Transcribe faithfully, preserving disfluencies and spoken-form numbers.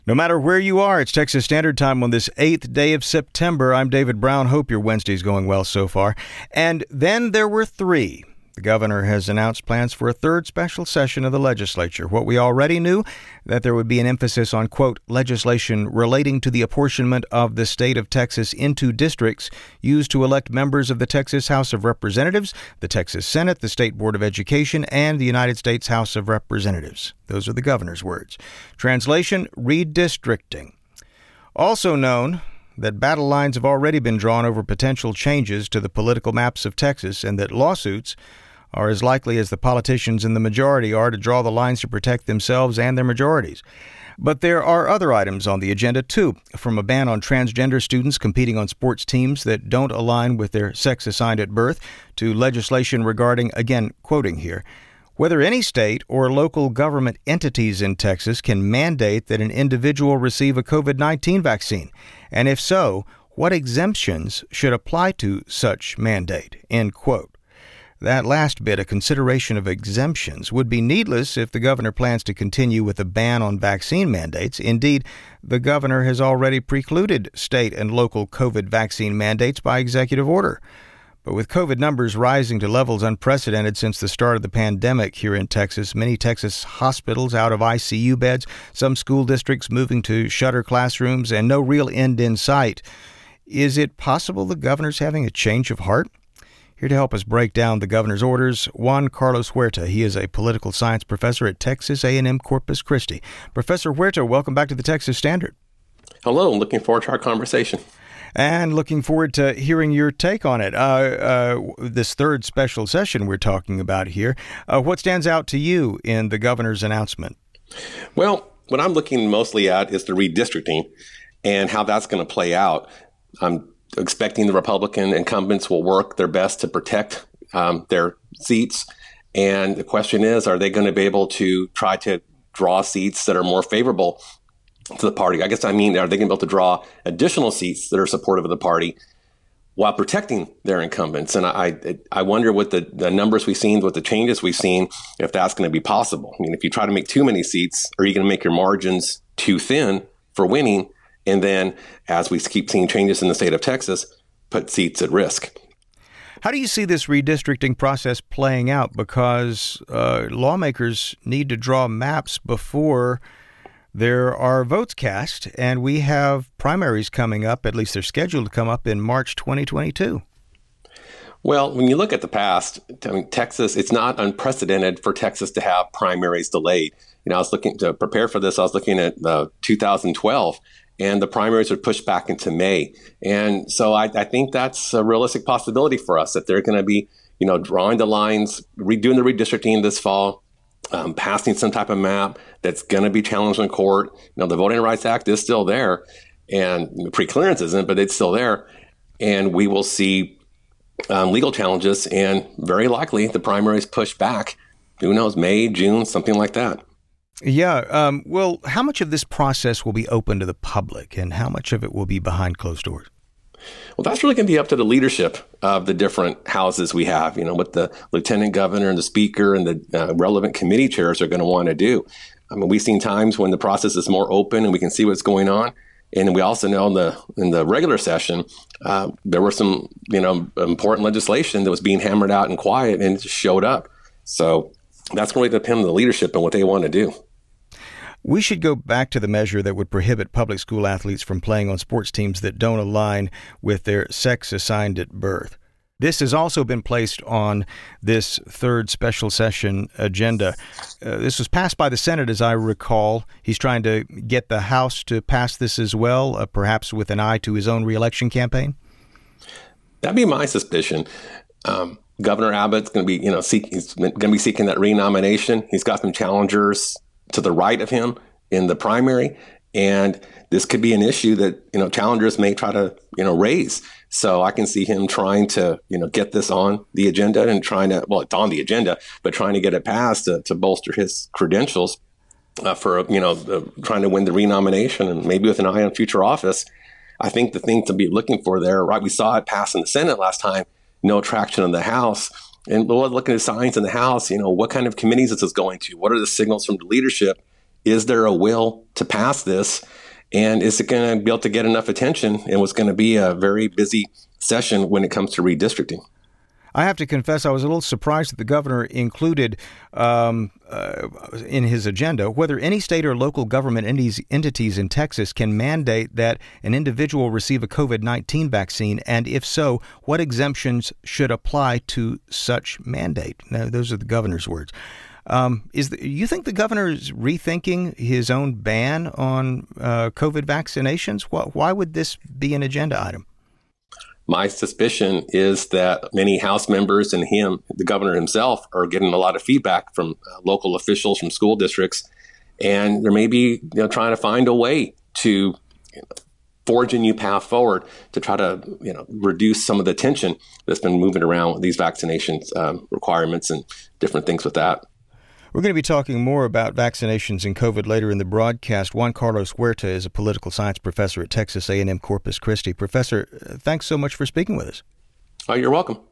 No matter where you are, it's Texas Standard Time on this eighth day of September. I'm David Brown. Hope your Wednesday's going well so far. And then there were three. The governor has announced plans for a third special session of the legislature. What we already knew, that there would be an emphasis on, quote, legislation relating to the apportionment of the state of Texas into districts used to elect members of the Texas House of Representatives, the Texas Senate, the State Board of Education, and the United States House of Representatives. Those are the governor's words. Translation, redistricting. Also known that battle lines have already been drawn over potential changes to the political maps of Texas, and that lawsuits are as likely as the politicians in the majority are to draw the lines to protect themselves and their majorities. But there are other items on the agenda, too, from a ban on transgender students competing on sports teams that don't align with their sex assigned at birth, to legislation regarding, again, quoting here, whether any state or local government entities in Texas can mandate that an individual receive a covid nineteen vaccine, and if so, what exemptions should apply to such mandate, end quote. That last bit, a consideration of exemptions, would be needless if the governor plans to continue with a ban on vaccine mandates. Indeed, the governor has already precluded state and local COVID vaccine mandates by executive order. But with COVID numbers rising to levels unprecedented since the start of the pandemic here in Texas, many Texas hospitals out of I C U beds, some school districts moving to shutter classrooms, and no real end in sight, is it possible the governor's having a change of heart? Here to help us break down the governor's orders, Juan Carlos Huerta. He is a political science professor at Texas A and M Corpus Christi. Professor Huerta, welcome back to the Texas Standard. Hello, looking forward to our conversation. And looking forward to hearing your take on it. Uh, uh, this third special session we're talking about here, uh, what stands out to you in the governor's announcement? Well, what I'm looking mostly at is the redistricting and how that's going to play out. I'm expecting the Republican incumbents will work their best to protect um, their seats. And the question is, are they going to be able to try to draw seats that are more favorable to the party? I guess I mean, are they going to be able to draw additional seats that are supportive of the party while protecting their incumbents? And I I wonder what the, the numbers we've seen, what the changes we've seen, if that's going to be possible. I mean, if you try to make too many seats, are you going to make your margins too thin for winning? And then, as we keep seeing changes in the state of Texas, put seats at risk. How do you see this redistricting process playing out? Because uh, lawmakers need to draw maps before there are votes cast, and we have primaries coming up, at least they're scheduled to come up in March twenty twenty-two. Well, when you look at the past, I mean, Texas, it's not unprecedented for Texas to have primaries delayed. You know, I was looking to prepare for this, I was looking at uh, two thousand twelve. And the primaries are pushed back into May. And so I, I think that's a realistic possibility for us, that they're going to be, you know, drawing the lines, redoing the redistricting this fall, um, passing some type of map that's going to be challenged in court. You know, the Voting Rights Act is still there, and preclearance isn't, but it's still there. And we will see um, legal challenges, and very likely the primaries pushed back. Who knows, May, June, something like that. Yeah. Um, well, how much of this process will be open to the public, and how much of it will be behind closed doors? Well, that's really going to be up to the leadership of the different houses we have, you know, what the lieutenant governor and the speaker and the uh, relevant committee chairs are going to want to do. I mean, we've seen times when the process is more open and we can see what's going on. And we also know in the in the regular session, uh, there were some, you know, important legislation that was being hammered out in quiet and it just showed up. So that's going to depend on the leadership and what they want to do. We should go back to the measure that would prohibit public school athletes from playing on sports teams that don't align with their sex assigned at birth. This has also been placed on this third special session agenda. Uh, this was passed by the Senate, as I recall. He's trying to get the House to pass this as well, uh, perhaps with an eye to his own reelection campaign. That'd be my suspicion. Um, Governor Abbott's going to be, you know, seek, he's going to be seeking that renomination. He's got some challengers to the right of him in the primary, and this could be an issue that, you know, challengers may try to, you know, raise. So I can see him trying to, you know, get this on the agenda and trying to, well, it's on the agenda, but trying to get it passed to, to bolster his credentials uh, for, you know, uh, trying to win the renomination and maybe with an eye on future office. I think the thing to be looking for there, right? We saw it pass in the Senate last time, no traction in the House. And we're looking at signs in the House, you know, what kind of committees is this going to? What are the signals from the leadership? is there a will to pass this? And is it going to be able to get enough attention? And what's going to be a very busy session when it comes to redistricting. I have to confess, I was a little surprised that the governor included um, uh, in his agenda whether any state or local government entities, entities in Texas can mandate that an individual receive a COVID nineteen vaccine, and if so, what exemptions should apply to such mandate. Now, those are the governor's words. Um, is the, you think the governor is rethinking his own ban on uh, COVID vaccinations? Why, why would this be an agenda item? My suspicion is that many House members and him, the governor himself, are getting a lot of feedback from uh, local officials, from school districts, and they're maybe you know, trying to find a way to you know, forge a new path forward to try to you know reduce some of the tension that's been moving around with these vaccination um, requirements and different things with that. We're going to be talking more about vaccinations and COVID later in the broadcast. Juan Carlos Huerta is a political science professor at Texas A and M Corpus Christi. Professor, thanks so much for speaking with us. Oh, you're welcome.